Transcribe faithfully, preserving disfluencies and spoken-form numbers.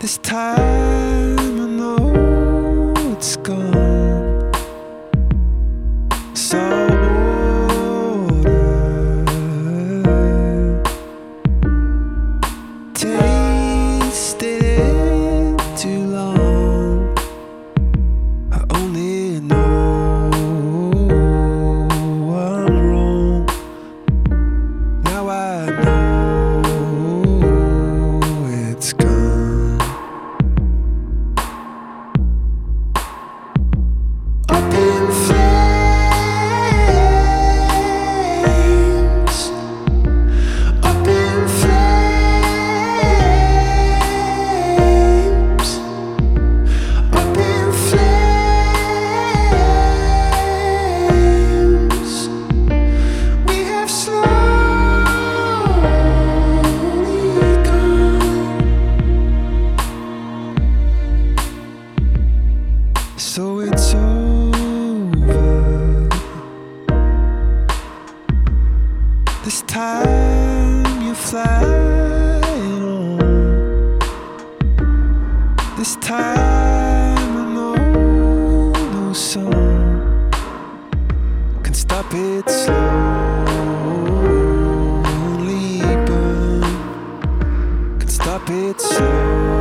This time I know it's gone. So order, tasted it too long. I only know I'm wrong. Now I know it's gone. Up in flames, up in flames, up in flames. We have slowly gone. So it's over. This time you're flying on. This time I know no song can stop it slowly burn, can stop it slowly.